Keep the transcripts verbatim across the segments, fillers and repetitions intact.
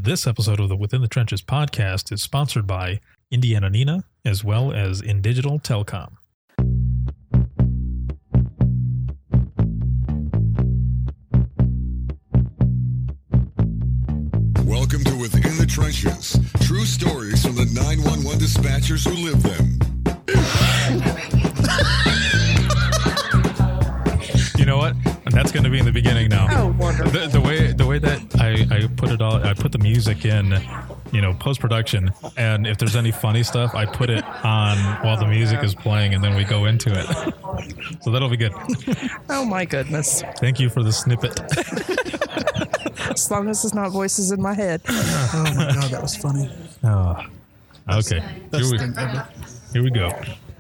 This episode of the Within the Trenches podcast is sponsored by Indiana Nina, as well as InDigital Telecom. Welcome to Within the Trenches. True stories from the nine one one dispatchers who live them. You know what? That's going to be in the beginning now. Oh, wonderful. The, the way the way that I, I put it all, I put the music in, you know, post-production, and if there's any funny stuff, I put it on while the music is playing, and then we go into it. So that'll be good. Oh, my goodness. Thank you for the snippet. As long as it's not voices in my head. Oh my God, that was funny. Oh, okay. Best Here we, thing ever. here we go.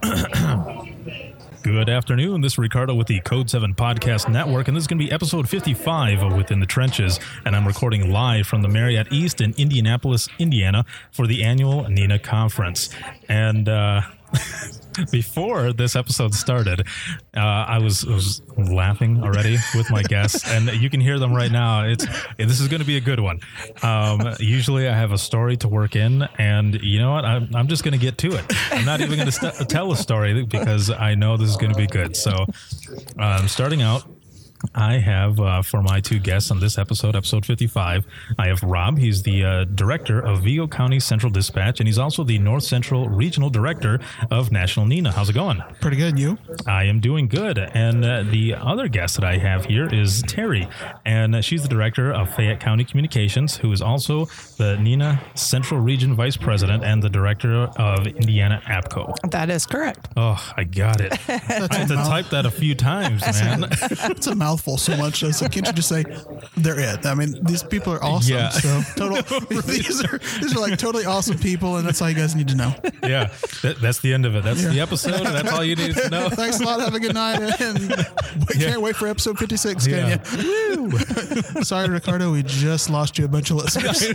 Good afternoon. This is Ricardo with the Code seven Podcast Network, and this is going to be episode fifty-five of Within the Trenches, and I'm recording live from the Marriott East in Indianapolis, Indiana, for the annual NINA conference. And uh, before this episode started, uh, I was, was laughing already with my guests, and you can hear them right now. It's this is going to be a good one. Um, usually, I have a story to work in, and you know what? I'm, I'm just going to get to it. I'm not even going to st- tell a story because I know this is going to be good. So, um, starting out, I have, uh, for my two guests on this episode, episode fifty-five, I have Rob. He's the uh, director of Vigo County Central Dispatch, and he's also the North Central Regional Director of National NINA. How's it going? Pretty good, you? I am doing good. And uh, the other guest that I have here is Terry, and uh, she's the director of Fayette County Communications, who is also the NINA Central Region Vice President and the director of Indiana APCO. That is correct. Oh, I got it. I had to type that a few times, man. It's a mouthful so much. I said, can't you just say they're it? I mean, these people are awesome. Yeah. So total. these are these are like totally awesome people, and that's all you guys need to know. Yeah, that, that's the end of it. That's Yeah. the episode. That's all you need to know. Thanks a lot. Have a good night, and we Yeah. can't wait for episode fifty-six. Yeah. Can you? Woo. Sorry, Ricardo. We just lost you a bunch of listeners.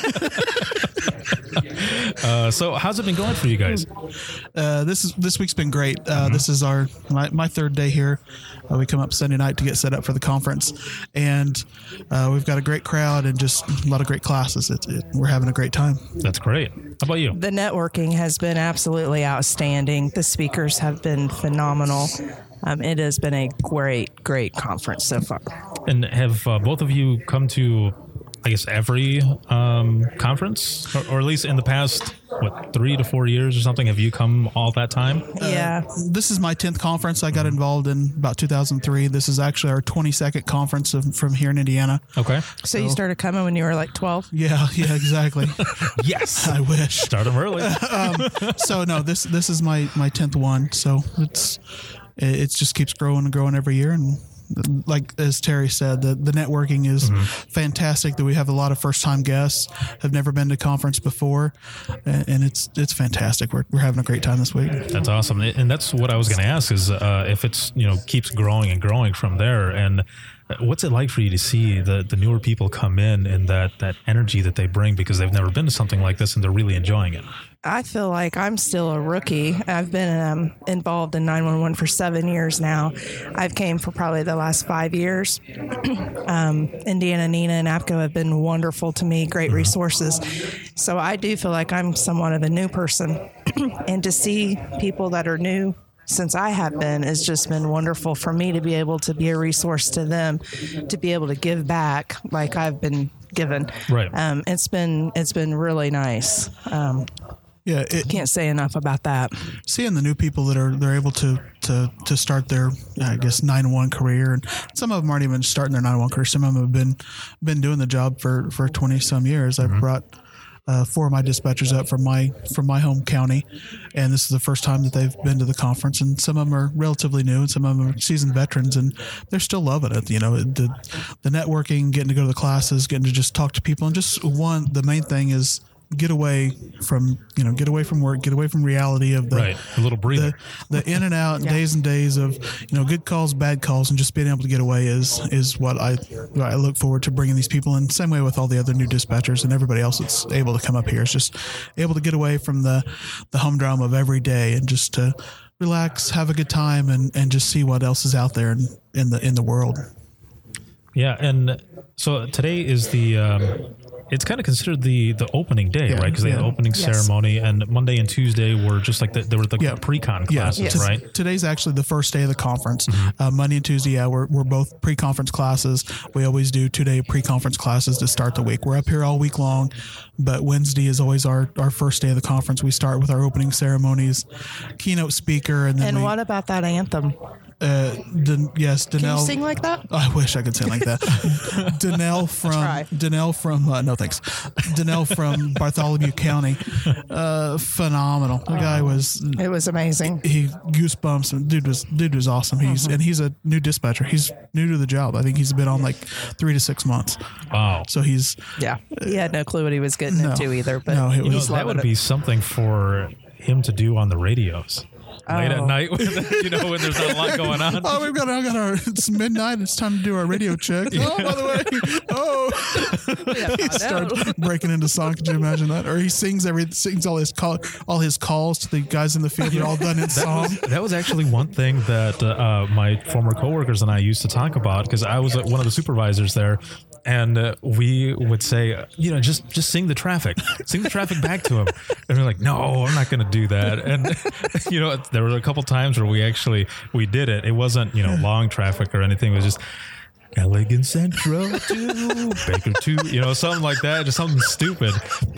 Uh, so, how's it been going for you guys? Uh, this is this week's been great. Uh, mm-hmm. This is our my, my third day here. Uh, we come up Sunday night to get set up for the conference, and uh, we've got a great crowd and just a lot of great classes. It, it, we're having a great time. That's great. How about you? The networking has been absolutely outstanding. The speakers have been phenomenal. Um, it has been a great, great conference so far. And have uh, both of you come to, I guess, every um, conference, or, or at least in the past, what, three to four years or something? Have you come all that time? Yeah. Uh, this is my tenth conference. I got involved in about two thousand three. This is actually our twenty-second conference of, from here in Indiana. Okay. So you started coming when you were like twelve? Yeah, yeah, exactly. Yes. I wish. Start them early. um, so no, this this is my my tenth one. So it's it, it just keeps growing and growing every year, and like as Terry said, the, the networking is mm-hmm. fantastic. That we have a lot of first time guests, have never been to conference before, and, and it's it's fantastic. We're we're having a great time this week. That's awesome, and that's what I was going to ask is uh, if it's you know keeps growing and growing from there, and what's it like for you to see the the newer people come in and that that energy that they bring because they've never been to something like this and they're really enjoying it. I feel like I'm still a rookie. I've been um, involved in nine one one for seven years now. I've came for probably the last five years. um, Indiana NINA and APCO have been wonderful to me, great resources. So I do feel like I'm somewhat of a new person. And to see people that are new since I have been, it's just been wonderful for me to be able to be a resource to them, to be able to give back like I've been given. Right. Um, it's been it's been really nice. Um, Yeah, it, can't say enough about that. Seeing the new people that are they're able to to to start their I guess nine one one career, and some of them aren't even starting their nine one one career. Some of them have been been doing the job for for twenty some years. Mm-hmm. I brought uh, four of my dispatchers up from my from my home county, and this is the first time that they've been to the conference. And some of them are relatively new, and some of them are seasoned veterans, and they're still loving it. You know, the the networking, getting to go to the classes, getting to just talk to people, and just one the main thing is get away from, you know, get away from work, get away from reality of the, right. A little breather. The, the in and out Yeah. days and days of, you know, good calls, bad calls, and just being able to get away is, is what I, what I look forward to bringing these people in. Same way with all the other new dispatchers and everybody else that's able to come up here. It's just able to get away from the, the humdrum of every day and just to relax, have a good time, and, and just see what else is out there in, in the, in the world. Yeah, and so today is the. Um, It's kind of considered the the opening day, Yeah, right? Because they yeah. had the opening Yes. ceremony, and Monday and Tuesday were just like the, they were the Yeah. pre-con Yeah, classes, Yes. right? Today's actually the first day of the conference. Uh, Monday and Tuesday, yeah, we're, we're both pre-conference classes. We always do two-day pre-conference classes to start the week. We're up here all week long, but Wednesday is always our, our first day of the conference. We start with our opening ceremonies, keynote speaker, and then And we, what about that anthem? uh, Dan, yes, Can you Danelle. sing like that? I wish I could sing like that. Danelle from Try. Danelle from uh, no thanks. Danelle from Bartholomew County, uh, phenomenal. The guy was It was amazing. he goosebumps and dude was dude was awesome. He's and he's a new dispatcher. He's new to the job. I think he's been on like three to six months. Wow. So he's Yeah. He had no clue what he was getting No. into either, but No, it You know, he's that loving would it. be something for him to do on the radios late at Oh. night, when, you know, when there's not a lot going on. oh we've got I got our it's midnight. It's time to do our radio check. Oh by the way, oh Yeah, he I know. starts breaking into song. Could you imagine that? Or he sings every sings all his call all his calls to the guys in the field. They're all done in song. That was actually one thing that uh, my former coworkers and I used to talk about, because I was uh, one of the supervisors there. And uh, we would say, you know, just just sing the traffic, sing the traffic back to him. And we're like, no, I'm not going to do that. And, you know, there were a couple times where we actually, we did it. It wasn't, you know, long traffic or anything. It was just Elegant Central to Baker to, you know, something like that, just something stupid.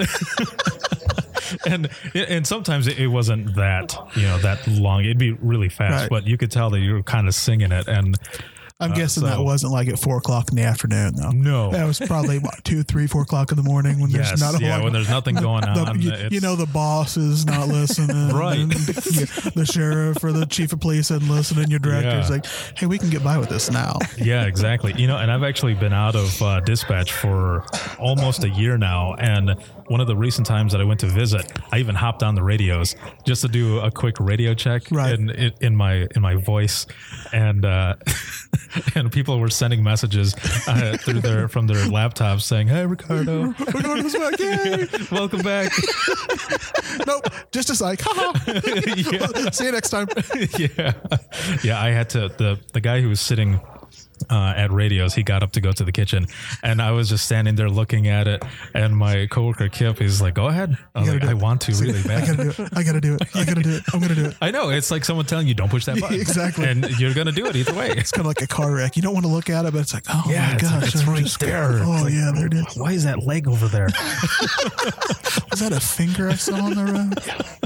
And and sometimes it, it wasn't that, you know, that long. It'd be really fast, Right. but you could tell that you were kind of singing it. And I'm Uh, guessing so- that wasn't like at four o'clock in the afternoon, though. No. that was probably what, two, three, four o'clock in the morning when yes, there's not a yeah, lot. when there's nothing going the, on. you, it's- you know, the boss is not listening, Right. and the, the sheriff or the chief of police isn't listening. Your director's Yeah. like, "Hey, we can get by with this now." Yeah, exactly. You know, and I've actually been out of uh, dispatch for almost a year now. And one of the recent times that I went to visit, I even hopped on the radios just to do a quick radio check Right. in, in in my in my voice, and uh, and people were sending messages uh, through their from their laptops saying, "Hey, Ricardo, Ricardo's back. Yay! welcome back." Nope, just a psych. Yeah. See you next time. yeah, yeah. I had to the the guy who was sitting uh, at radios. He got up to go to the kitchen, and I was just standing there looking at it. And my coworker Kip, he's like, "Go ahead." I was You like, gotta "I do it. want to See, really I bad." gotta do it. I gotta do it. I gotta do it. I'm gonna do it. I know, it's like someone telling you, "Don't push that button." Exactly. and you're gonna do it either way. It's kind of like a car wreck. You don't want to look at it, but it's like, oh Yeah, my it's like, gosh, it's I right just- there. It's Oh like- yeah, there it is. Why is that leg over there? Was that a finger I saw on the road?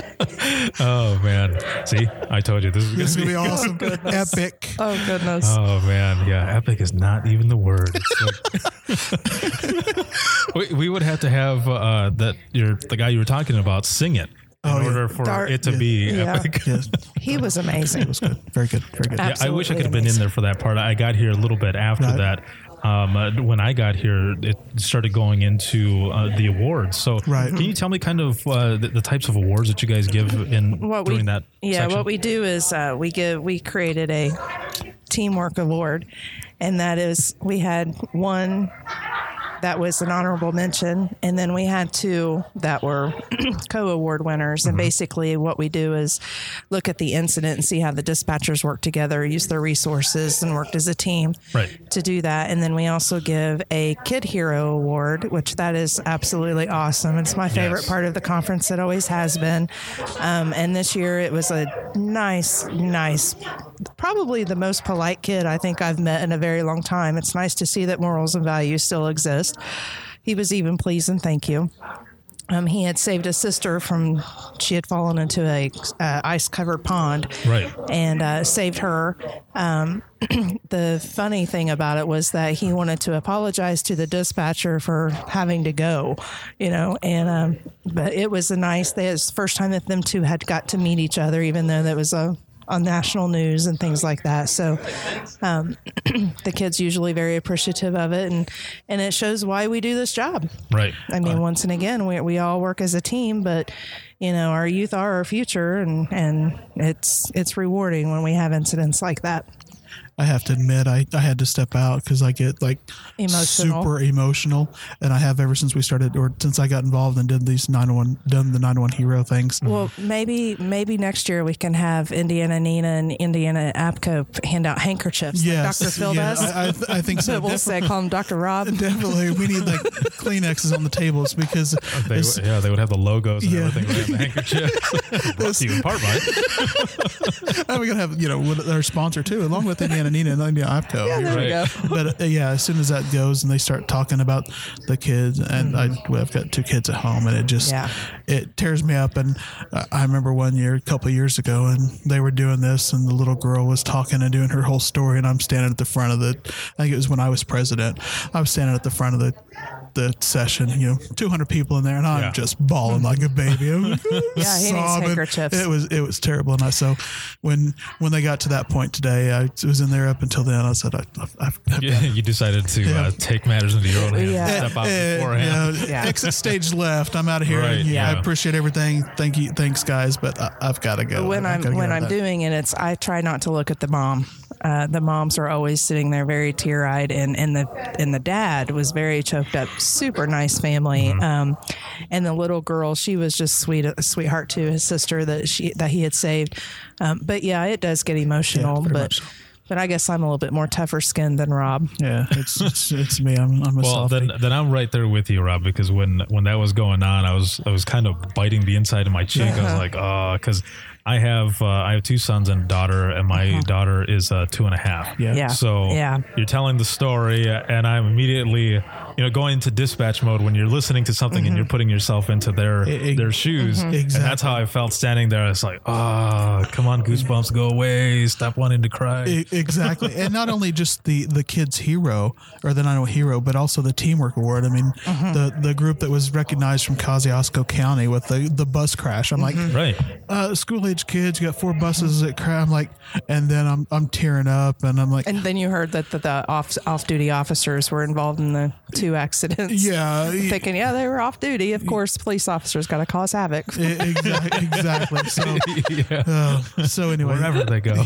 Oh man, see, I told you this is This is gonna gonna be. be awesome. Epic. Oh goodness. Oh man, yeah, epic is not even the word. It's like- we, we would have to have uh, that you're the guy you were talking about sing it in Oh, yeah. order for Dart- it to be Yeah. epic. Yes, He was amazing. it was good. Very good. Very good. Yeah, I wish I Absolutely could have been in amazing. there for that part. I got here a little bit after Right. that. Um, uh, when I got here, it started going into uh, the awards. So, Right. can you tell me kind of uh, the, the types of awards that you guys give in What during we, that? yeah, section? what we do is uh, we give we created a teamwork award, and that is we had one that was an honorable mention, and then we had two that were co-award winners. And basically, what we do is look at the incident and see how the dispatchers work together, use their resources, and worked as a team Right. to do that. And then we also give a Kid Hero Award, which that is absolutely awesome. It's my favorite Yes. part of the conference. It always has been. Um, and this year it was a nice, nice, probably the most polite kid I think I've met in a very long time. It's nice to see that morals and values still exist. He was even pleased and thank you. Um, he had saved his sister from, she had fallen into a uh, ice covered pond. Right. And uh, saved her. Um, the funny thing about it was that he wanted to apologize to the dispatcher for having to go, you know, and, um, but it was a nice, it was the first time that them two had got to meet each other, even though that was a, on national news and things like that. So um, the kids usually very appreciative of it, and and it shows why we do this job. Right. I mean, once and again, we we all work as a team, but you know, our youth are our future, and and it's it's rewarding when we have incidents like that. I have to admit, I, I had to step out because I get like Emotional. super emotional, and I have ever since we started, or since I got involved and did these nine one one, done the nine one one hero things. Well, maybe maybe next year we can have Indiana Nina and Indiana APCO hand out handkerchiefs Yes, like Doctor Phil yeah, does. I, I, th- I think so. So we'll say call him Doctor Rob. Definitely, we need like Kleenexes on the tables because They, it's- yeah, they would have the logos and Yeah. everything. They have the handkerchiefs. Brought to you in part by. and we gotta have you know with our sponsor too, along with Indiana Nina and Indiana APCO. Yeah, there we go. But uh, yeah, as soon as that goes and they start talking about the kids, and I, well, I've got two kids at home, and it just Yeah. it tears me up. And uh, I remember one year, a couple of years ago, and they were doing this, and the little girl was talking and doing her whole story, and I'm standing at the front of the. I think it was when I was president. I was standing at the front of the the session, you know, two hundred people in there, and I'm Yeah. just bawling like a baby. I was, Yeah, he needs sobbing. handkerchiefs. It was it was terrible, and I so when when they got to that point today, I was in there up until then. I said, I, I've, I've, I've You, you decided to Yeah. uh, take matters into your own hands. Yeah. And step out Uh, beforehand. you know, Yeah. exit stage left. I'm out of here. Right, Yeah, I yeah. appreciate everything. Thank you, thanks guys, but I, I've got to go. When I've I'm gotta when get I'm back. doing it, it's I try not to look at the mom. Uh, the moms are always sitting there very tear eyed, and, and the and the dad was very choked up. Super nice family, um, and the little girl, she was just sweet, a sweetheart to his sister that she that he had saved. Um, but yeah, it does get emotional. very but much so. but I guess I'm a little bit more tougher skinned than Rob. Yeah, it's it's, it's me. I'm, I'm a Well, softie. then, then I'm right there with you, Rob, because when, when that was going on, I was I was kind of biting the inside of my cheek. I was like, oh, because I have uh, I have two sons and a daughter, and my daughter is uh, two and a half. Yeah. Yeah. So Yeah. you're telling the story, and I'm immediately, you know, going into dispatch mode when you're listening to something and you're putting yourself into their E- e- their shoes, and that's how I felt standing there. It's like, oh, come on, goosebumps, go away, stop wanting to cry. E- exactly, and not only just the the kids hero or the nine one one hero, but also the teamwork award. I mean, the the group that was recognized from Kosciuszko County with the the bus crash. I'm like, Right. uh, school age kids, you got four buses that crash. I'm like, and then I'm I'm tearing up, and I'm like, And then you heard that the, the off off duty officers were involved in the two accidents. yeah, e- Thinking, yeah, they were off duty. Of course, police officers got to cause havoc. e- exactly, exactly. So, Yeah. uh, so anyway, Wherever they go.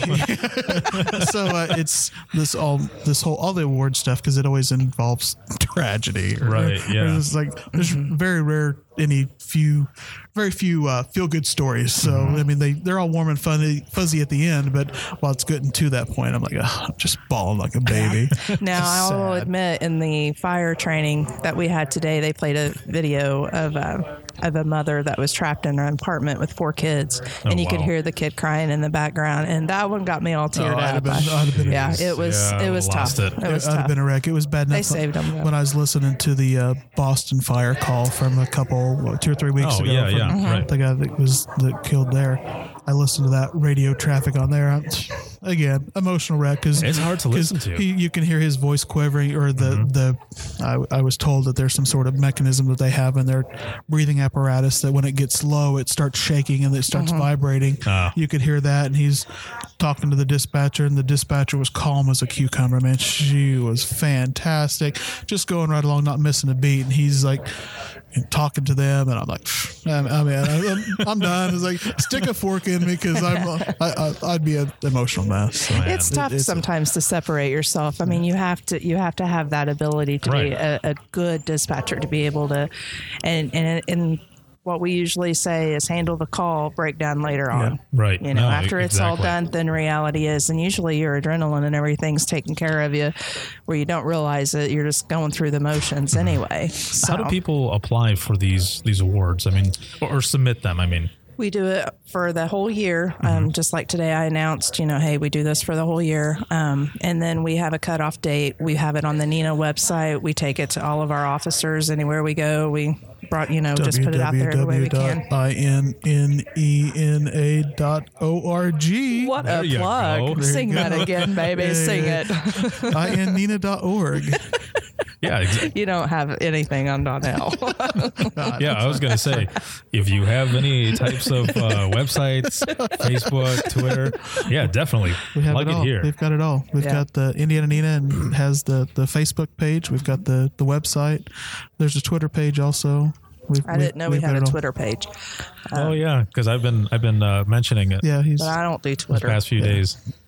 so uh, it's this all this whole all the award stuff because it always involves tragedy, or, Right, yeah. or it's like there's very rare any few, very few uh, feel good stories. So I mean they they're all warm and fuzzy fuzzy at the end, but while it's getting to that point, I'm like, oh, I'm just bawling like a baby. Now, I Just will sad. admit, in the fire training that we had today, they played a video of a, of a mother that was trapped in an apartment with four kids, and you could wow. hear the kid crying in the background, and that one got me all teared Oh, I'd have up. been- I- I'd have been- yeah, it was Yeah, it was lost tough. it. It, was I'd have tough. been a wreck. It was bad enough. They saved 'em, though. when I was listening to the uh, Boston fire call from a couple, what, two or three weeks Oh, ago. yeah, from yeah, right. The guy that was that killed there. I listened to that radio traffic on there. I'm, again, emotional wreck because It's hard to listen to. He, you can hear his voice quivering, or the Mm-hmm. the. I, I was told that there's some sort of mechanism that they have in their breathing apparatus that when it gets low, it starts shaking and it starts vibrating. Ah. You could hear that, and he's talking to the dispatcher, and the dispatcher was calm as a cucumber. Man, she was fantastic, just going right along, not missing a beat. And he's like talking to them, and I'm like, I mean, I'm, I'm done. It's like stick a fork in me because I'm I, I, I'd be an emotional mess. So. It's It- tough it's- sometimes to separate yourself. I mean, you have to you have to have that ability to Right. be a, a good dispatcher to be able to, and and and what we usually say is handle the call, breakdown later on. Right. You know, No, after it's all exactly. done, then reality is, and usually your adrenaline and everything's taken care of you, where you don't realize it. You're just going through the motions anyway. So How do people apply for these these awards? I mean, or, or submit them? I mean, we do it for the whole year. Um, just like today, I announced, you know, hey, we do this for the whole year. Um, and then we have a cutoff date. We have it on the NINA website. We take it to all of our officers anywhere we go. We brought, you know, just put it out there the way we can. I N N E N A dot O R G. What There a you plug. go. There you Sing that go. again, baby. Yeah, Sing yeah, it. I N Nina dot org. yeah, exactly. You don't have anything on Donnell. Yeah, I was going to say, if you have any types of uh, websites, Facebook, Twitter, yeah, definitely We have plug it it, all. here. We've got it all. We've Yeah. got the Indiana Nina and has the, the Facebook page. We've got the, the website. There's a Twitter page also. We've, I didn't know we we've had got a it all. Twitter page, oh yeah, because I've been I've been uh, mentioning it but Yeah, he's I don't do the Twitter. past few Yeah. days.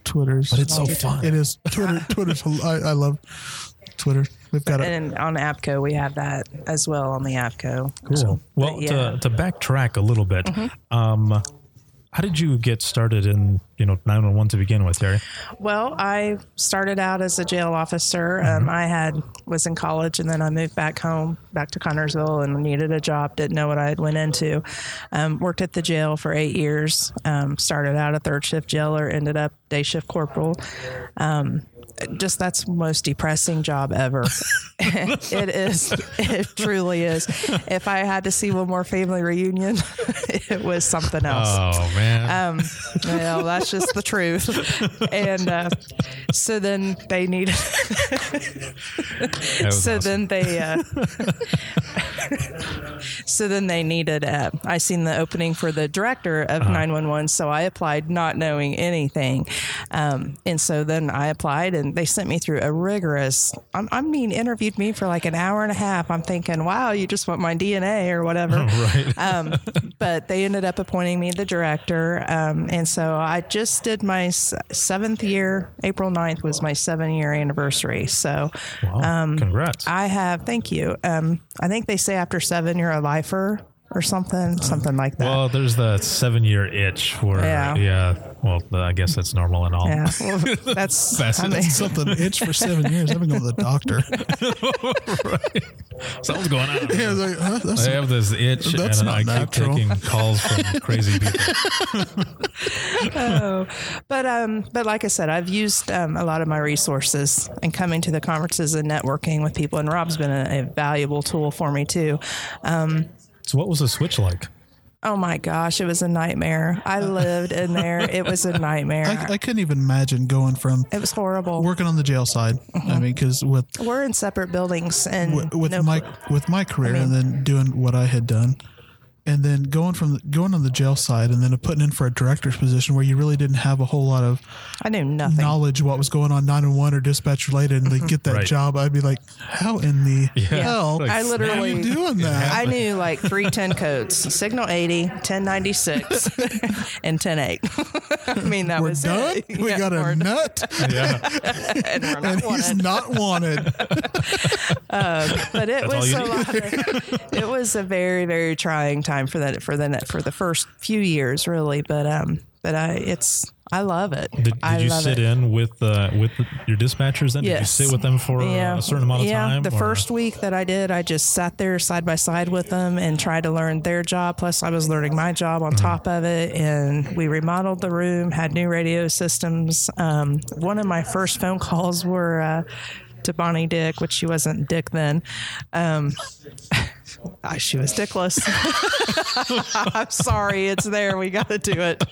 Twitter's. But it's so fun. It is. Twitter. Twitter's. I, I love Twitter. We've got it. And on APCO, we have that as well on the APCO. Cool. So, Well, but yeah. to, to backtrack a little bit, Mm-hmm. um, how did you get started in, you know, nine one one to begin with, Terry? Well, I started out as a jail officer. Um, I had was in college, and then I moved back home, back to Connersville, and needed a job. Didn't know what I went into. Um, worked at the jail for eight years. Um, started out a third shift jailer, ended up day shift corporal. Um, just that's the most depressing job ever. It is. It truly is. If I had to see one more family reunion, it was something else. Oh, man. Um, well, that's just the truth. And uh, so then they needed. was so awesome. then they. Uh, so then they needed. Uh, I seen the opening for the director of nine one one, so I applied, not knowing anything. Um, and so then I applied, and they sent me through a rigorous. I, I mean, interviewed me for like an hour and a half. I'm thinking, wow, you just want my D N A or whatever. Right. Um, but they ended up appointing me the director. Um, and so I just did my s- seventh year. April ninth was my seven year anniversary. So Wow. um, Congrats. I have, thank you. Um, I think they say after seven, you're a lifer or something, something like that. Well, there's the seven year itch where, Yeah. yeah. Well, I guess that's normal and all. yeah, well, that's, I Fascinating. mean, Something itch for seven years. I've been going to the doctor. Something's going on. Yeah, I was like, huh, that's I have this itch, That's and not I keep natural. taking calls from crazy people. oh, but um, but like I said, I've used um, a lot of my resources and coming to the conferences and networking with people. And Rob's been a, a valuable tool for me too. Um, So, what was the switch like? oh my gosh, it was a nightmare. I lived in there. It was a nightmare. I, I couldn't even imagine going from it was horrible. working on the jail side. I mean, because with We're in separate buildings, and with, with no- my with my career, I mean- and then doing what I had done, and then going from going on the jail side, and then putting in for a director's position where you really didn't have a whole lot of I knew nothing. knowledge of what was going on nine one one or dispatch related, and they get that Right. job. I'd be like, how in the Yeah. hell Like, I are literally you doing that? I knew like three ten codes: Signal eighty, ten ninety-six, and ten eight. I mean, that We're was done. it. We Yeah, got a we're done. nut, Yeah. and we're not and he's wanted. not wanted. But it That's all was you a need. lot of, it was a very very trying time for that for the for the first few years really. But um, but I it's I love it. Did, did I you love sit it. in with uh, with the, your dispatchers then? Did you Yes. sit with them for Yeah. a certain amount of yeah, time? the or- first week that I did, I just sat there side by side with them and tried to learn their job. Plus, I was learning my job on Mm-hmm. top of it. And we remodeled the room, had new radio systems. Um, one of my first phone calls were uh, to Bonnie Dick, which she wasn't Dick then. Um, I- she was dickless. I'm sorry, it's there. We got to do it.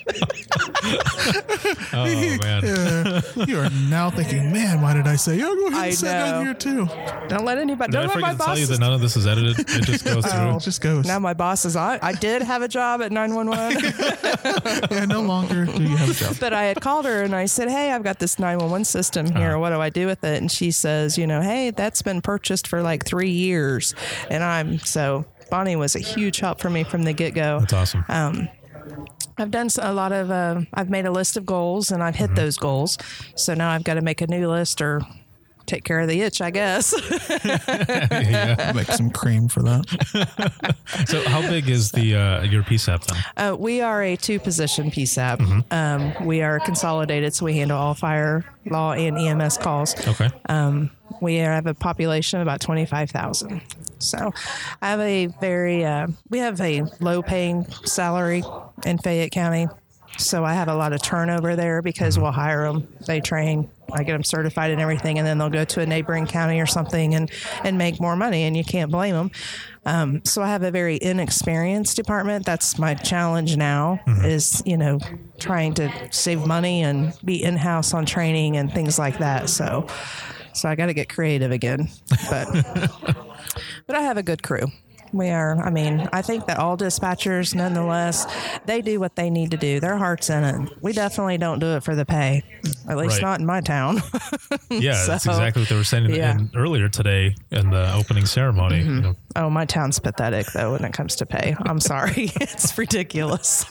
Oh, man. Yeah. You are now thinking, man, why did I say, oh, go ahead and I sit down know. here too. Don't let anybody. Did I Don't let forget my to tell you bosses. that none of this is edited? It just goes through. It just goes. Now my boss is on. I did have a job at nine one one. Yeah, no longer do you have a job. But I had called her and I said, hey, I've got this nine one one system here. Uh-huh. What do I do with it? And she says, you know, hey, that's been purchased for like three years. And I'm so Bonnie was a huge help for me from the get go. That's awesome. Um, I've done a lot of, uh, I've made a list of goals and I've hit Mm-hmm. those goals. So now I've got to make a new list or take care of the itch, I guess. yeah. Make some cream for that. So, how big is the uh, your P S A P then? Uh, we are a two position P S A P. Mm-hmm. Um, we are consolidated, so we handle all fire, law, and E M S calls. Okay. Um, we have a population of about twenty-five thousand. So I have a very, uh, we have a low paying salary in Fayette County. So I have a lot of turnover there because we'll hire them, they train, I get them certified and everything, and then they'll go to a neighboring county or something and, and make more money, and you can't blame them. Um, so I have a very inexperienced department. That's my challenge now is, you know, trying to save money and be in-house on training and things like that. So, so I got to get creative again, but, but I have a good crew. We are, I mean, I think that all dispatchers, nonetheless, they do what they need to do. Their heart's in it. We definitely don't do it for the pay. At least Right. not in my town. Yeah, So, that's exactly what they were saying in, yeah. in earlier today in the opening ceremony. Mm-hmm. You know, Oh, my town's pathetic, though, when it comes to pay. I'm sorry. It's ridiculous.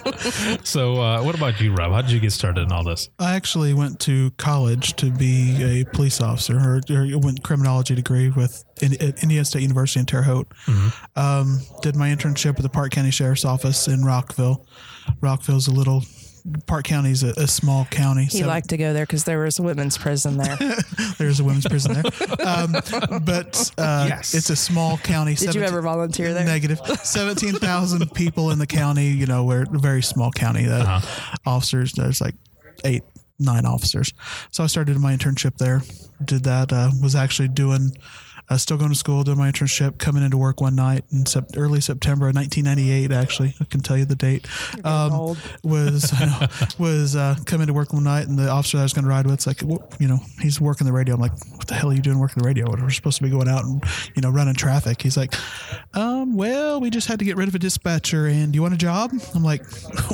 so, uh, what about you, Rob? How did you get started in all this? I actually went to college to be a police officer, or, or went criminology degree with in, at Indiana State University in Terre Haute. Mm-hmm. Um, did my internship with the Park County Sheriff's Office in Rockville. Rockville's a little Park County's a, a small county. He so liked to go there because there was a women's prison there. there's a women's prison there, um, but uh, Yes. it's a small county. Did you ever volunteer there? Negative. seventeen thousand people in the county. You know, we're a very small county. Uh, Uh-huh. Officers, there's like eight, nine officers. So I started my internship there. Did that. Uh, was actually doing, uh, still going to school, doing my internship, coming into work one night in sep- early September of nineteen ninety-eight, actually. I can tell you the date. Um, old. was I know, was uh, coming to work one night, and the officer that I was going to ride with, it's like, well, you know, he's working the radio. I'm like, what the hell are you doing working the radio? We're supposed to be going out and, you know, running traffic. He's like, um, well, we just had to get rid of a dispatcher, and do you want a job? I'm like,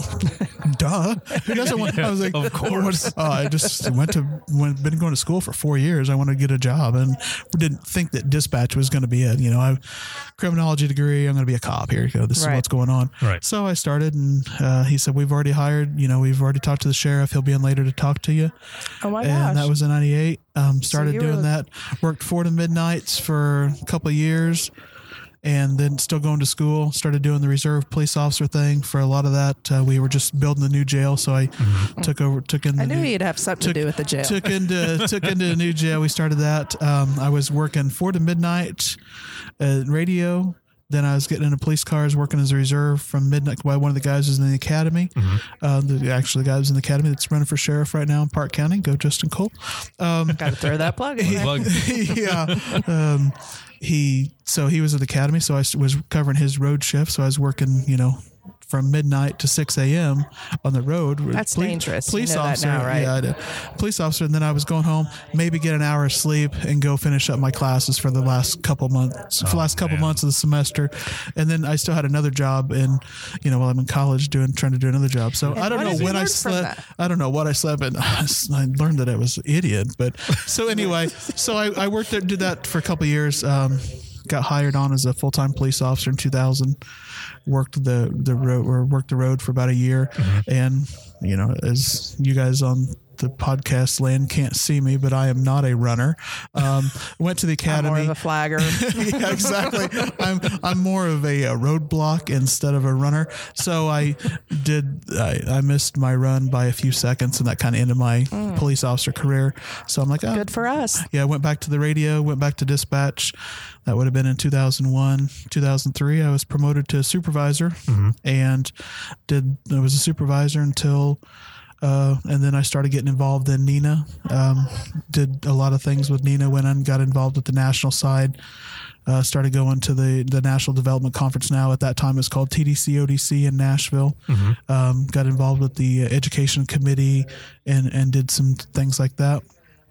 duh. Who doesn't want? I was like, of course. Uh, I just went to went, been going to school for four years. I wanted to get a job, and didn't think that dispatch was going to be it. You know, I have a criminology degree. I'm going to be a cop. Here you go. This Right. is what's going on. Right. So I started, and uh, he said, we've already hired. You know, we've already talked to the sheriff. He'll be in later to talk to you. Oh, my And gosh. that was in ninety-eight. Um, started you doing were- that. Worked four to midnights for a couple of years. And then still going to school, started doing the reserve police officer thing. For a lot of that, uh, we were just building the new jail, so I took over, took in. The I knew new, he'd have something took, to do with the jail. Took into took into a new jail. We started that. Um, I was working four to midnight at radio. Then I was getting into police cars, working as a reserve from midnight. By one of the guys was in the academy. Mm-hmm. Uh, the actually the guy was in the academy that's running for sheriff right now in Park County. Go Justin Cole. Um, Got to throw that plug in there. Plug. yeah. Um, he so he was at the academy, so I was covering his road shift. So I was working, you know, from midnight to six a.m. on the road. That's Poli- dangerous. You Police know that officer, now, right? Yeah, I did. Police officer, and then I was going home, maybe get an hour of sleep, and go finish up my classes for the last couple months, for the last couple man. months of the semester, and then I still had another job in, you know, while I'm in college, doing trying to do another job. So I don't what know did you when I learn from slept. that? I don't know what I slept, and I learned that I was an idiot. But so anyway, so I, I worked there, did that for a couple of years. Um, got hired on as a full time police officer in two thousand. Worked the the road or worked the road for about a year, Mm-hmm. and you know, as you guys on the podcast land can't see me, but I am not a runner. Um, went to the I'm academy. more of a flagger. Yeah, exactly. I'm I'm more of a, a roadblock instead of a runner. So I did I, I missed my run by a few seconds, and that kind of ended my police officer career. So I'm like, oh, Good for us. yeah. I went back to the radio, went back to dispatch. That would have been in two thousand one, two thousand three. I was promoted to supervisor, and did I was a supervisor until. Uh, and then I started getting involved in NENA. Um, did a lot of things with NENA. Went and got involved with the national side. Uh, started going to the, the National Development Conference now. At that time, it was called T D C O D C in Nashville. Um, got involved with the Education Committee and, and did some things like that.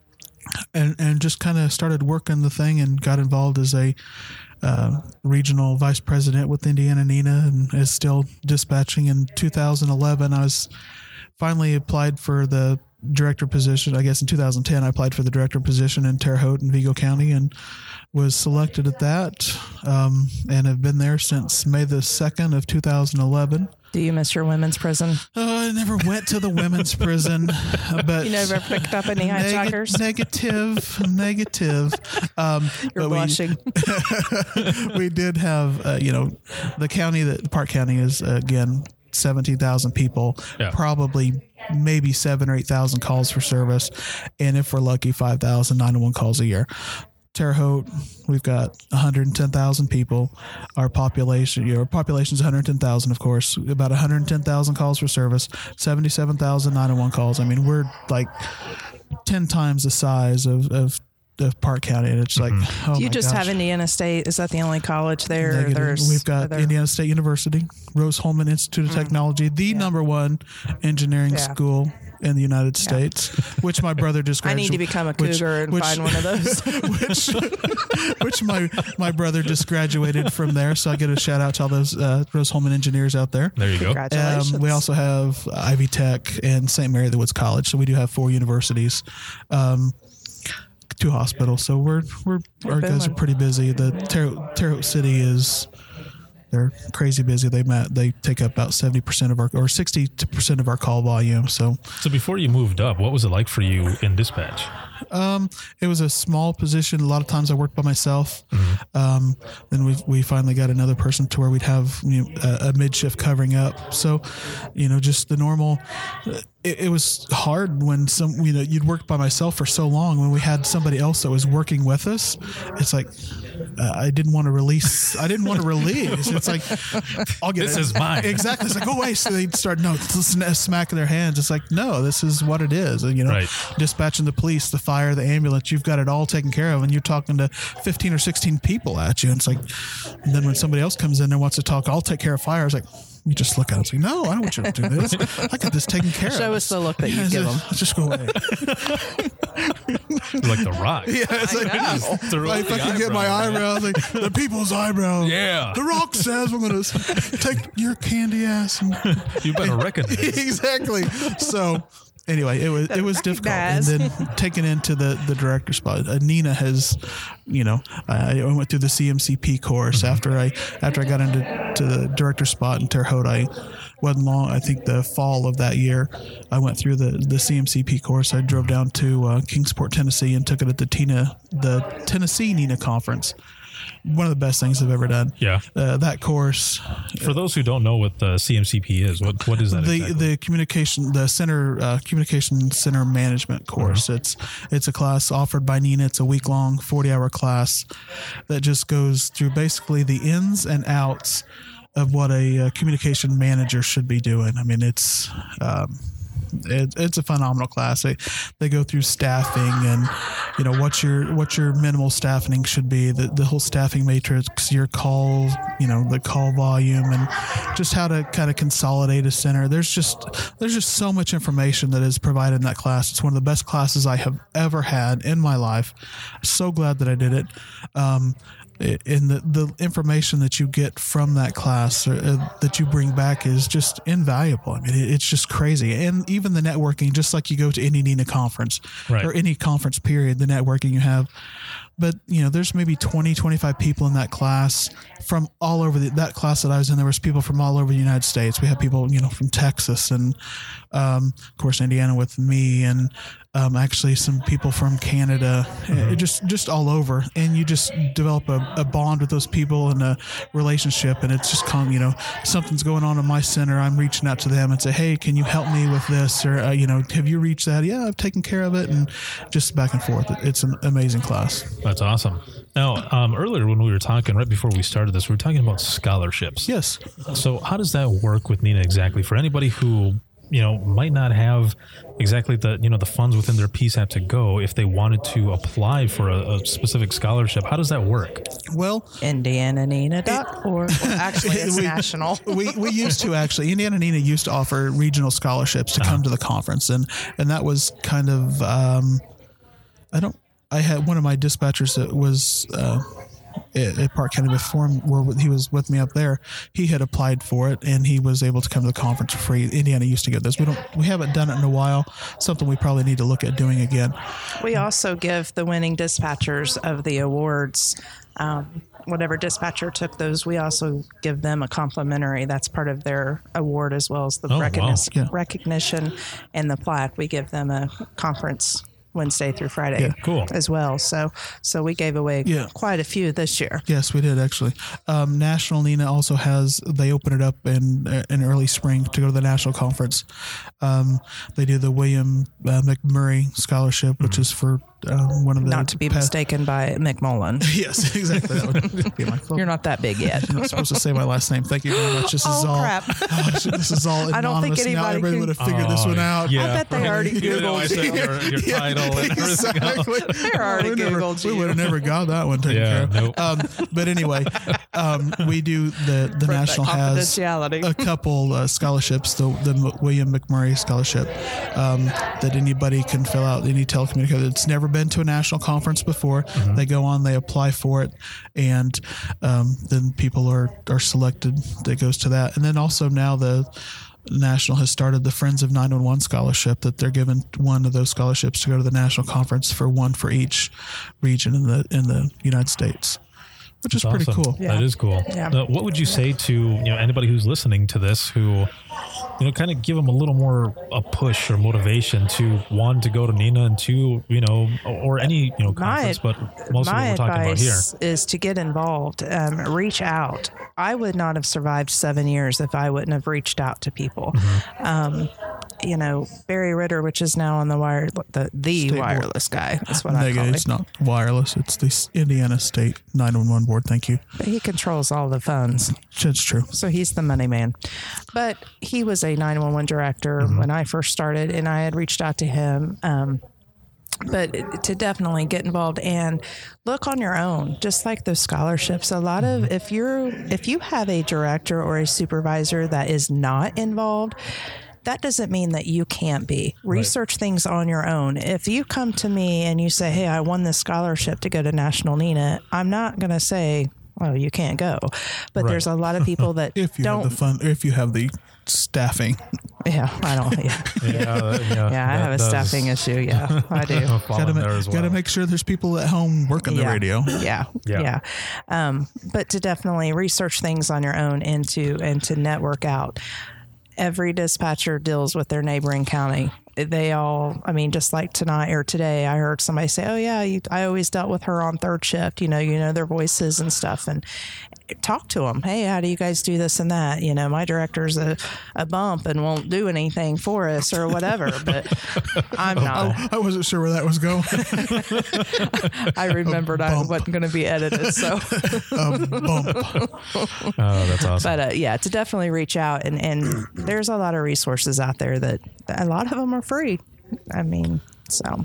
And, and just kind of started working the thing and got involved as a uh, regional vice president with Indiana NENA, and is still dispatching. In two thousand eleven, I was finally applied for the director position. I guess in two thousand ten, I applied for the director position in Terre Haute and Vigo County and was selected at that, um, and have been there since May the second of two thousand eleven. Do you miss your women's prison? Uh, I never went to the women's prison, but You never picked up any neg- hijackers? negative, negative. Um, You're but we- blushing. we did have, uh, you know, the county that Park County is, uh, again, seventeen thousand people, Yeah. probably maybe seven or eight thousand calls for service. And if we're lucky, five thousand nine one one calls a year. Terre Haute, we've got one hundred ten thousand people. Our population, you know, our population is one hundred ten thousand, of course. About one hundred ten thousand calls for service, seventy-seven thousand nine one one calls. I mean, we're like ten times the size of, of, of Park County. And it's like, oh Do you my just gosh. have Indiana State? Is that the only college there? Or Negative. there's We've got other- Indiana State University, Rose Holman Institute of Technology, the number one engineering Yeah. school in the United States, which my brother just I graduated. need to become a which- cougar and which- find one of those. which which my my brother just graduated from there. So I get a shout out to all those uh, Rose Holman engineers out there. There you go. Congratulations. Um, we also have Ivy Tech and Saint Mary of the Woods College. So we do have four universities, um, two hospitals. So we're we're our guys are booming. pretty busy. The Terre, Terre Haute City is they're crazy busy. They met they take up about seventy percent of our or sixty percent of our call volume. So So before you moved up, what was it like for you in dispatch? Um, it was a small position. A lot of times I worked by myself. Mm-hmm. Um, then we we finally got another person to where we'd have you know, a, a mid shift covering up. So, you know, just the normal. It, it was hard when some you know you'd worked by myself for so long. When we had somebody else that was working with us, it's like uh, I didn't want to release. I didn't want to release. It's like I'll get This it. is mine. Exactly. It's like go away. So they'd start no smacking their hands. It's like no, this is what it is. And, you know, Right. dispatching the police, the fire, the ambulance, you've got it all taken care of, and you're talking to fifteen or sixteen people at you. And it's like, and then when somebody else comes in and wants to talk, I'll take care of fire. It's like, you just look at it. It's like, no, I don't want you to do this. I got this taken care of. Show us the look that you Yeah, give it's- them. Let's just go away. Like the Rock. Yeah, it's like, Just throw like, if the I can get my eyebrow, eyebrows, like the people's eyebrow. Yeah. The Rock says we're going to take your candy ass. And You better recognize. exactly. So anyway, it was it was difficult, and Recognize. then taken into the the director spot. Uh, Nina has, you know, I, I went through the C M C P course after I after I got into to the director spot in Terre Haute. I wasn't long. I think the fall of that year, I went through the the C M C P course. I drove down to uh, Kingsport, Tennessee, and took it at the Tina the Tennessee Nina conference. One of the best things I've ever done. Yeah. Uh, that course. For those who don't know what the C M C P is, what what is that the exactly? the communication the center uh, communication center management course. Mm-hmm. It's it's a class offered by Nina. It's a week long, forty hour class that just goes through basically the ins and outs of what a, uh communication manager should be doing. I mean, it's. Um, It, it's a phenomenal class. They they go through staffing and you know what your what your minimal staffing should be, the the whole staffing matrix, your call, you know the call volume, and just how to kind of consolidate a center. There's just there's just so much information that is provided in that class. It's one of the best classes I have ever had in my life. So glad that I did it. Um, and the, the information that you get from that class or, uh, that you bring back is just invaluable. I mean, it, it's just crazy. And even the networking, just like you go to any Nina conference Right. or any conference period, the networking you have. But, you know, there's maybe twenty, twenty-five people in that class from all over the, that class that I was in. There was people from all over the United States. We had people, you know, from Texas and, um, of course, Indiana with me, and um, actually some people from Canada, mm-hmm. just just all over. And you just develop a, a bond with those people and a relationship. And it's just come, you know, something's going on in my center. I'm reaching out to them and say, hey, can you help me with this? Or, uh, you know, have you reached that? Yeah, I've taken care of it. And just back and forth. It's an amazing class. That's awesome. Now, um, earlier when we were talking, right before we started this, we were talking about scholarships. Yes. So how does that work with Nina exactly for anybody who, you know, might not have exactly the, you know, the funds within their P SAP to go if they wanted to apply for a, a specific scholarship? How does that work? Well, Indiana Nina dot org. Well, actually, it's we, national. we we used to actually Indiana Nina used to offer regional scholarships to come to the conference, and and that was kind of um, I don't I had one of my dispatchers that was uh, at, at Park County before him, where he was with me up there. He had applied for it, and he was able to come to the conference for free. Indiana used to get this. We don't we haven't done it in a while. Something we probably need to look at doing again. We also give the winning dispatchers of the awards, um, whatever dispatcher took those, we also give them a complimentary. That's part of their award as well as the Oh, wow. recognition, Yeah. recognition and the plaque. We give them a conference Wednesday through Friday Yeah. Cool. as well. So so we gave away Yeah. quite a few this year. Yes, we did actually. Um, National Nina also has, they open it up in in early spring to go to the national conference. Um, they do the William uh, McMurray Scholarship, which is for uh, one of the Not to be past- mistaken by McMullen. Yes, exactly. That would be my You're not that big yet. I'm not supposed to say my last name. Thank you very much. This is Oh, all. crap. Oh, shit, this is all. I don't think anonymous. Now anybody everybody can- would have figured this Oh, one out. Yeah, I bet they already You know, I Googled said you. your, your Yeah, title and everything else. exactly. They already we never, Googled we you. would have never got that one taken Yeah, care of. nope. Um, but anyway, um, we do the the For that national has confidentiality. a couple uh, scholarships. The the William McMurray Scholarship um, that anybody can fill out. Any telecommunicator that's never been to a national conference before, Mm-hmm. they go on, they apply for it, and um, then people are are selected. That goes to that, and then also now the National has started the Friends of nine one one scholarship that they're given one of those scholarships to go to the national conference for one for each region in the in the United States, which is That's pretty awesome. cool. Yeah. That is cool. Yeah. Uh, what would you say to you know anybody who's listening to this who you know kind of give them a little more a push or motivation to one to go to NENA and two you know or any you know conference, but most of what my we're talking about here. advice is to get involved. Um, reach out. I would not have survived seven years if I wouldn't have reached out to people. Mm-hmm. Um, you know, Barry Ritter, which is now on the wire, the the State wireless guy. That's what I Negative. call It's it. not wireless. It's the Indiana State nine one one board. Thank you. But he controls all the phones. It's true. So he's the money man. But he was a nine one one director Mm-hmm. when I first started, and I had reached out to him. Um, but to definitely get involved and look on your own, just like those scholarships. A lot of, if you're, if you have a director or a supervisor that is not involved, that doesn't mean that you can't be. Research things on your own. If you come to me and you say, hey, I won this scholarship to go to National NENA, I'm not going to say, well, you can't go. But Right. there's a lot of people that If you don't. have the fun, if you have the staffing, Yeah, I don't. Yeah, Yeah, uh, yeah, yeah I that have a does staffing issue. Yeah, I do. fall gotta, in ma- there as well. gotta make sure there's people at home working the yeah. radio. Yeah, Yeah. yeah. Um, but to definitely research things on your own and to and to network out. Every dispatcher deals with their neighboring county. They all, I mean, just like tonight or today, I heard somebody say, "Oh yeah, you, I always dealt with her on third shift. You know, you know their voices and stuff." And talk to them. Hey, how do you guys do this and that? You know, my director's a, a bump and won't do anything for us or whatever. But I'm not. I, I wasn't sure where that was going. I remembered I bump. wasn't going to be edited, so. A bump. Oh, that's awesome. But uh, yeah, to definitely reach out and, and there's a lot of resources out there that a lot of them are free. I mean, so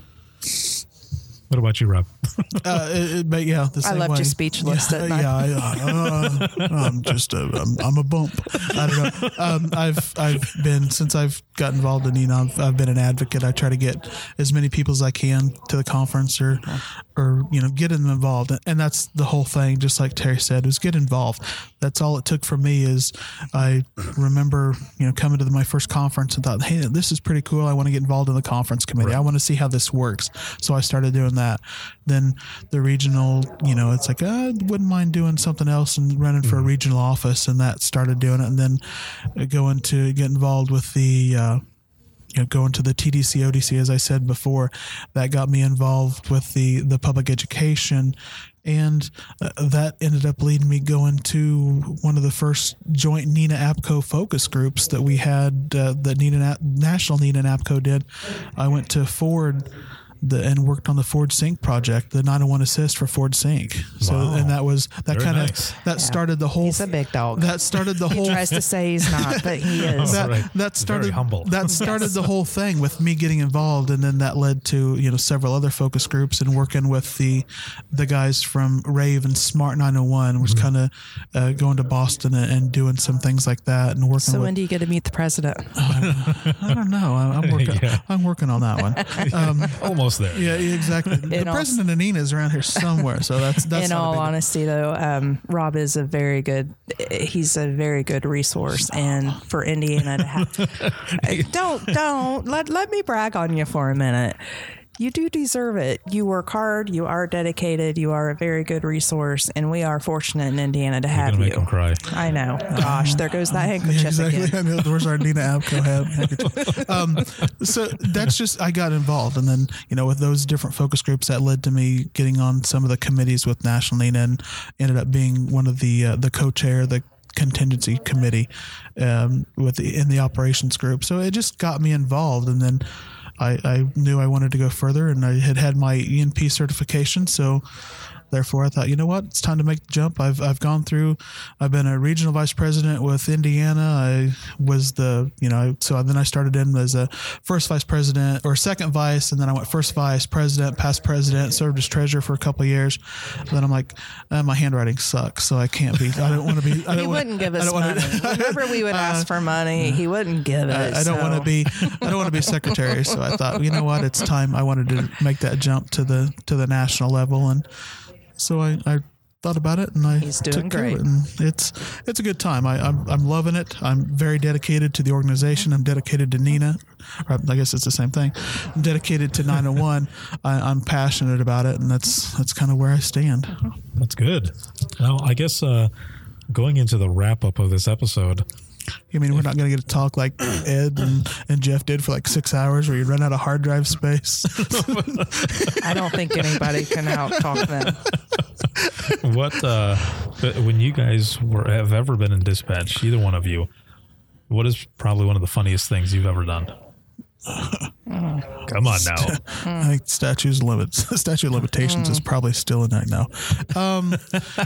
What about you, Rob? Uh, it, it- but yeah, the I same left way. you speechless, Yeah, didn't I? yeah, I, uh, I'm just a, I'm, I'm a bump. I don't know. Um, I've I've been since I've got involved in NENA. I've, I've been an advocate. I try to get as many people as I can to the conference, or or you know, get them involved. And that's the whole thing. Just like Terry said, was get involved. That's all it took for me. Is I remember you know coming to the, my first conference and thought, hey, this is pretty cool. I want to get involved in the conference committee. Right. I want to see how this works. So I started doing that. Then the regional, you know, it's like, I wouldn't mind doing something else and running for a regional office, and that started doing it. And then going to get involved with the, uh, you know, going to the T D C, O D C, as I said before, that got me involved with the, the public education. And uh, that ended up leading me going to one of the first joint NENA APCO focus groups that we had, uh, that NENA, National NENA and APCO did. I went to Ford the, and worked on the Ford Sync project, the nine oh one assist for Ford Sync. So, Wow. and that was, that Very kind of, nice. that started the whole, he's a big dog. that started the He whole tries to say he's not, but he is. that, right. that started Very humble. that started the whole thing with me getting involved, and then that led to you know several other focus groups and working with the the guys from Rave and Smart nine oh one, was Mm-hmm. kind of uh, going to Boston and, and doing some things like that, and working So with when do you get to meet the president? I don't know I, I'm working Yeah. I'm working on that one. Um, Almost there. yeah, exactly. The In all- president of NENA is around here somewhere, so that's that's In not a all big- honesty, though, um, Rob is a very good. He's a very good resource, and for Indiana to have, don't don't let let me brag on you for a minute. You do deserve it. You work hard. You are dedicated. You are a very good resource, and we are fortunate in Indiana to You're have gonna you. make him cry. I know. Gosh, there goes that Yeah, handkerchief exactly. again. I know, where's our NENA APCO hat- handkerchief? Um, so that's just, I got involved. And then, you know, with those different focus groups, that led to me getting on some of the committees with National NENA, and ended up being one of the, uh, the co-chair, the contingency committee, um, with the, in the operations group. So it just got me involved. And then, I, I knew I wanted to go further, and I had had my E N P certification. So therefore, I thought, you know what, it's time to make the jump. I've I've gone through. I've been a regional vice president with Indiana. I was the, you know, so then I started in as a first vice president or second vice, and then I went first vice president, past president, served as treasurer for a couple of years. And then I'm like, eh, my handwriting sucks, so I can't be. I don't want to be. I don't he wanna, wouldn't give I us don't money. wanna, Whenever we would ask for money, he wouldn't give it. I, I don't so. want to be. I don't want to be secretary. So I thought, you know what, it's time. I wanted to make that jump to the to the national level, and so I, I thought about it, and I He's doing took care great. of it. And it's it's a good time. I, I'm I'm loving it. I'm very dedicated to the organization. I'm dedicated to Nina. Or I guess it's the same thing. I'm dedicated to nine oh one. I, I'm passionate about it, and that's that's kind of where I stand. That's good. Now, I guess uh, going into the wrap up of this episode, I mean, we're not going to get to talk like Ed and, and Jeff did for like six hours where you run out of hard drive space. I don't think anybody can out talk them. what uh, when you guys were have ever been in dispatch, either one of you, what is probably one of the funniest things you've ever done? Come on now. I think statutes limits statute of limitations is probably still in that now. Um,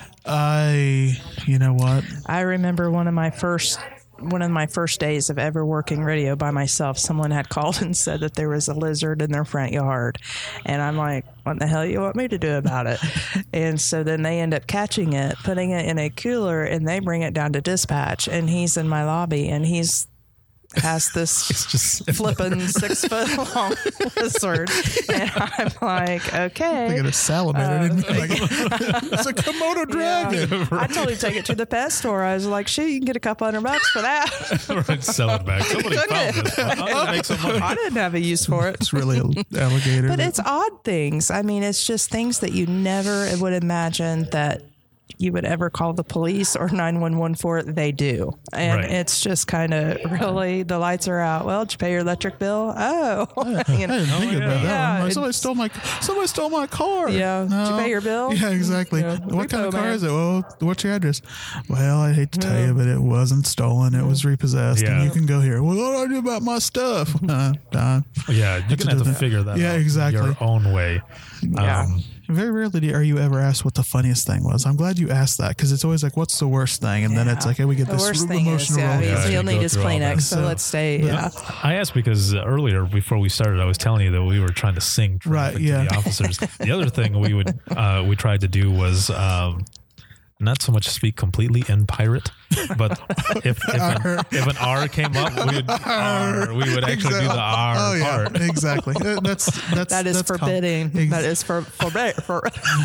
I, you know what? I remember one of my first one of my first days of ever working radio by myself. Someone had called and said that there was a lizard in their front yard, and I'm like, what the hell you want me to do about it? And so then they end up catching it, putting it in a cooler, and they bring it down to dispatch, and he's in my lobby, and he's has this just flipping six foot long lizard, and I'm like, okay. They got a salamander, didn't they? Like, it's a Komodo dragon. Yeah. I told him to take it to the pet store. I was like, shit, you can get a couple hundred bucks for that. Right, sell it back. Somebody Took found it. this. I'm gonna make some money. I didn't have a use for it. It's really an alligator. But it's odd things. I mean, it's just things that you never would imagine that you would ever call the police or nine one one for. They do. And Right. it's just kind of really, the lights are out. Well, did you pay your electric bill? Oh. you know. I didn't think yeah. about that. Yeah, one. Like, it's- somebody stole my somebody stole my car. Yeah. Did you pay your bill? Yeah, exactly. Yeah. What kind of Repo car man. is it? Well, what's your address? Well, I hate to tell you, but it wasn't stolen. It was repossessed, Yeah. and you can go here. Well, what do I do about my stuff? Uh, uh, Yeah, you're gonna have to figure that Yeah, out exactly. your own way. Yeah. Um, very rarely do- are you ever asked what the funniest thing was. I'm glad you asked that, because it's always like, what's the worst thing? And then Yeah. it's like, hey, we get The this worst thing is, emotional yeah, roll. he's- Yeah, he'll you need go his through all Kleenex, that. so So- let's stay. Yeah. I asked because earlier, before we started, I was telling you that we were trying to sing traffic Right, yeah. to the officers. The other thing we would uh, we tried to do was um, not so much speak completely in pirate, but if if an, if an R came up, we would R, we would actually do the R Oh yeah, part. exactly. Uh, That's that's That is that's com- forbidding. Ex- That is for forbid for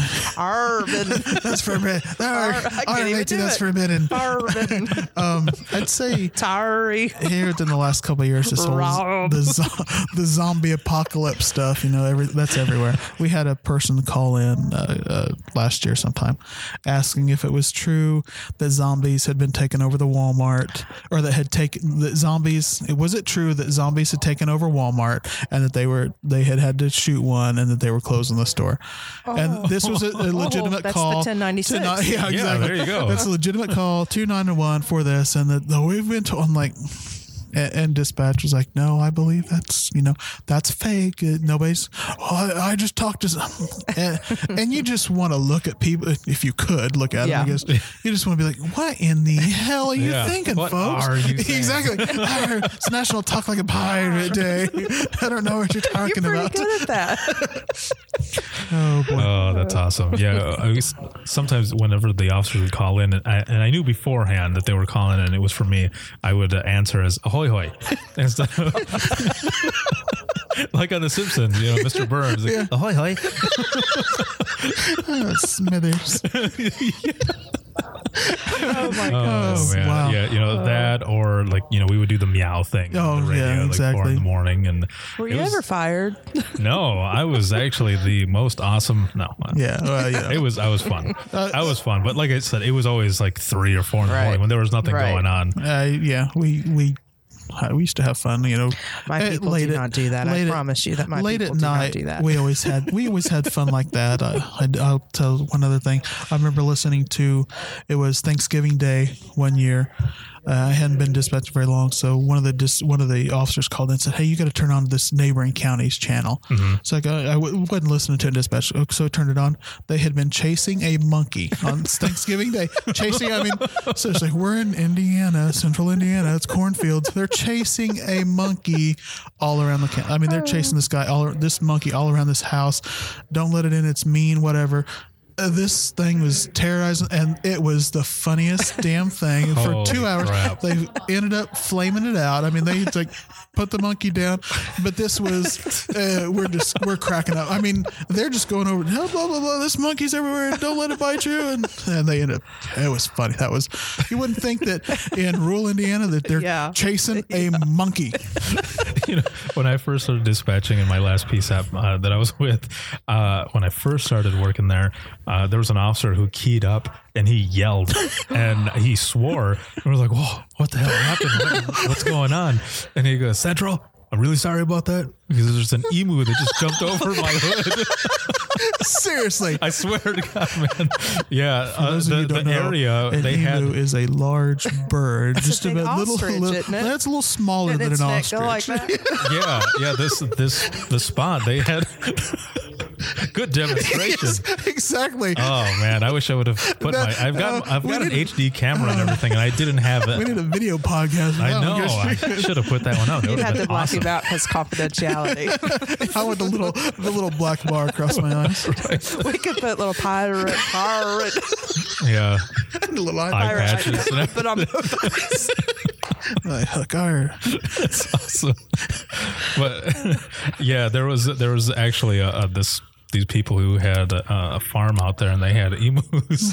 forbidden. That's forbidden. Ar- I can't even do That's it. forbidden. Forbidden. Um, I'd say Sorry. here within the last couple of years, this whole Rob. the zo- the zombie apocalypse stuff, you know, every that's everywhere. We had a person call in uh, uh, last year sometime, asking if it was true that zombies had been taken over the Walmart, or that had taken that zombies. Was it true that zombies had taken over Walmart, and that they were they had had to shoot one, and that they were closing the store? And this was a, a legitimate that's call. the ten ninety-six. to not- yeah, exactly. there you go. That's a legitimate call to nine one one for this, and that the we've been told. I'm like. And, and dispatch was like, no, I believe that's, you know, that's fake. Uh, nobody's, oh, I, I just talked to some. And, and you just want to look at people, if you could look at Yeah. them, I guess. You just want to be like, what in the hell are you Yeah. thinking, What folks? are you saying? Exactly. It's National Talk Like a Pirate Day. I don't know what you're You're talking pretty about. good at that. Oh, boy. Oh, that's awesome. Yeah. I was, sometimes whenever the officers would call in, and I, and I knew beforehand that they were calling and it was for me, I would uh, answer as ahoy hoy. Instead of, like on The Simpsons, you know, Mister Burns, like, Yeah. ahoy hoy. Oh, Smithers. Oh my Oh, goodness. man. wow. Yeah. You know, that or like, you know, we would do the meow thing. Oh, on the radio, yeah, like four exactly. in the morning. And Were it you was- ever fired? No, I was actually the most awesome. No. Yeah. Well, yeah. It was, I was fun. Uh, I was fun. But like I said, it was always like three or four in the Right. morning when there was nothing Right. going on. Uh, yeah, we we we used to have fun, you know. My uh, people late do at- not do that. I late at- promise you that my late people at do night, not do that. we always had we always had fun like that. I, I, I'll tell one other thing. I remember listening to, it was Thanksgiving Day one year. Uh, I hadn't been dispatched very long, so one of the dis- one of the officers called in and said, "Hey, you got to turn on this neighboring county's channel." Mm-hmm. So like, I, I w- wasn't listening to a dispatch, so I turned it on. They had been chasing a monkey on Thanksgiving Day. Chasing, I mean, so it's like, we're in Indiana, central Indiana. It's cornfields. They're chasing a monkey all around the county. I mean, they're chasing this guy, all this monkey all around this house. Don't let it in. It's mean, whatever. Uh, this thing was terrorizing, and it was the funniest damn thing. For Holy two hours, crap. they ended up flaming it out. I mean, they like put the monkey down, but this was uh, we're just we're cracking up. I mean, they're just going over blah blah blah. blah this monkey's everywhere. Don't let it bite you. And, and they ended up. It was funny. That was you wouldn't think that in rural Indiana that they're Yeah. chasing a monkey. You know, when I first started dispatching in my last P S A P uh, that I was with, uh, when I first started working there, uh, there was an officer who keyed up and he yelled and he swore. And we were like, whoa, what the hell happened? What, what's going on? And he goes, Central, I'm really sorry about that because there's an emu that just jumped over my hood. Seriously. I swear to God, man. Yeah, uh, Those of you the, who the don't know, area an they emu had. is a large bird, just a big about little. ostrich, little isn't it? That's a little smaller Did than its an neck ostrich. go like that? Yeah, yeah. This this the spot they had. Good demonstration. Yes, exactly. Oh man, I wish I would have put That- my. I've got uh, I've we got an need- H D camera and everything, and I didn't have it. We need a video podcast. I Oh, know. I gosh. should have put that one out. It You'd would have have to been black awesome. him out his confidentiality. I want the little the little black bar across my eyes. We could put little pirate, pirate, Yeah, The little eye, eye pirate patches. and put on both eyes. like, hook our. That's awesome. But yeah, there was there was actually a, a, this these people who had a, a farm out there and they had emus.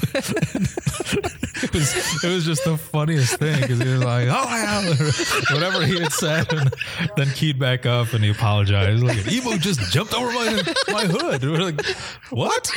it was it was just the funniest thing because he was like, oh yeah, whatever he had said, and then keyed back up and he apologized. Like an emu just jumped over my my hood. We we're like, what?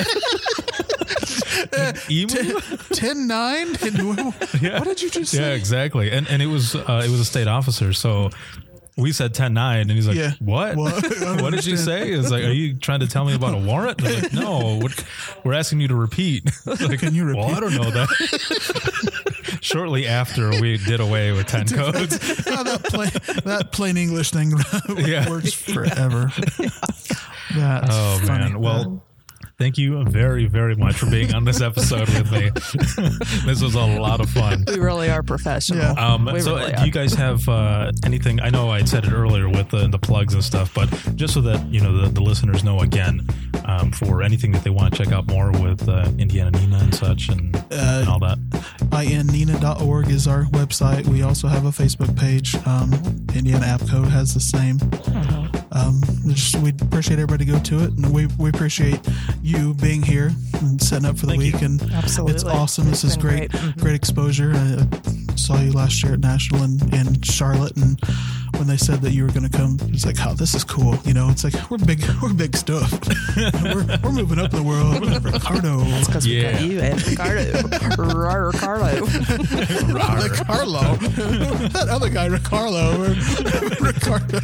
An emu? ten nine? Yeah. What did you just Yeah, say? exactly. And and it was uh, it was a state officer, so we said ten nine, and he's like, Yeah. what? What? What, did you say? It's like, are you trying to tell me about a warrant? And I'm like, no, what, we're asking you to repeat. Like, Can you well, repeat? I don't know that. Shortly after we did away with ten codes. Oh, that, plain, that plain English thing Yeah. works forever. That's Oh, funny. man. Well, thank you very, very much for being on this episode with me. This was a lot of fun. We really are professional. Yeah. Um, We so, really do are. you guys have uh, anything? I know I had said it earlier with the, the plugs and stuff, but just so that you know the, the listeners know again, um, for anything that they want to check out more with uh, Indiana Nina and such and, and all that. I N Nina dot org is our website. We also have a Facebook page. Um, Indiana App Code has the same. Um, we just, we appreciate everybody go to it, and we, we appreciate you being here and setting up for the Thank week. you. And Absolutely. it's awesome. This It's is been great, great. great, Mhm. exposure. I, I saw you last year at National in, in Charlotte, and when they said that you were going to come, it's like, oh, this is cool. You know, it's like we're big, we're big stuff. we're, we're moving up the world, Ricardo. Because we got Yeah. you and Ricardo. Rar- Ricardo. Ricardo, that other guy, Ricardo, Ricardo.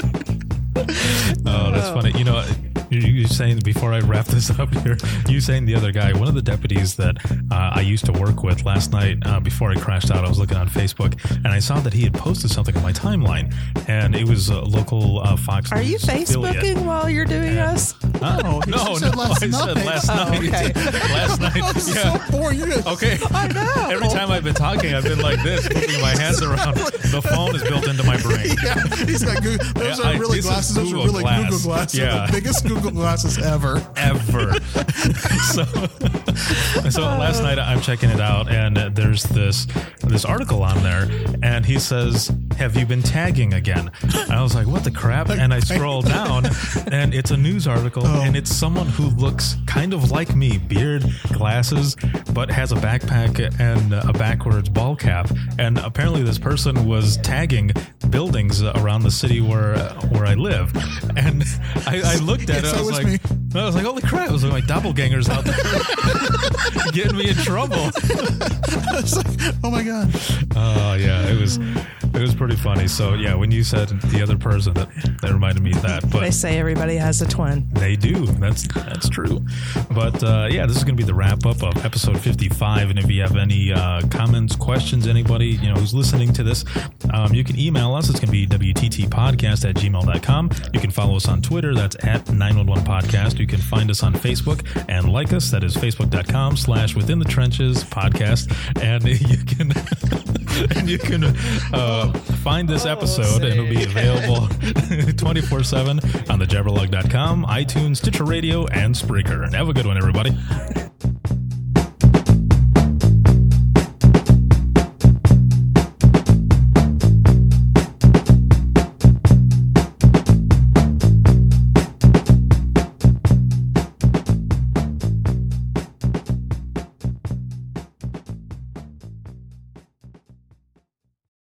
Oh, that's funny. You know, you, you saying before I wrap this up here, you saying the other guy, one of the deputies that uh, I used to work with last night uh, before I crashed out, I was looking on Facebook and I saw that he had posted something on my timeline, and it was a local uh, Fox Are you News affiliate. Facebooking while you're doing And- us? Huh? No, he no, said no, last I said night. last Oh, night. okay. Last night. That's Yeah. so boring. You're gonna- Okay. I know. Every time I've been talking, I've been like this, moving my hands around. The phone is built into my brain. Yeah, he's got Google. Those Yeah, are I- really this is glasses. Those are Google really Glass. Google glasses. Yeah. The biggest Google glasses ever. Ever. so, so last night I'm checking it out, and uh, there's this this article on there, and he says, "Have you been tagging again?" And I was like, "What the crap?" And I scroll down, and it's a news article, Oh. and it's someone who looks kind of like me, beard, glasses, but has a backpack and a backwards ball cap. And apparently, this person was tagging buildings around the city where where I live, and I, I looked at Yes, it. I that was was like, me. I was like, holy crap! It was like my doppelgangers out there getting me in trouble. It's like, oh my god. Oh yeah, it was it was pretty pretty funny. So yeah, when you said the other person, that that reminded me of that. But they say everybody has a twin. They do. That's that's true. But uh, yeah, this is going to be the wrap up of episode fifty-five. And if you have any uh, comments, questions, anybody you know who's listening to this, um, you can email us. It's going to be W T T podcast at gmail dot com. You can follow us on Twitter. That's at nine one one podcast. You can find us on Facebook and like us. That is facebook dot com slash within the trenches podcast. And you can and you can uh, find this episode, and it'll be available twenty-four seven on the jabberlog dot com, iTunes, Stitcher Radio, and Spreaker. And have a good one, everybody.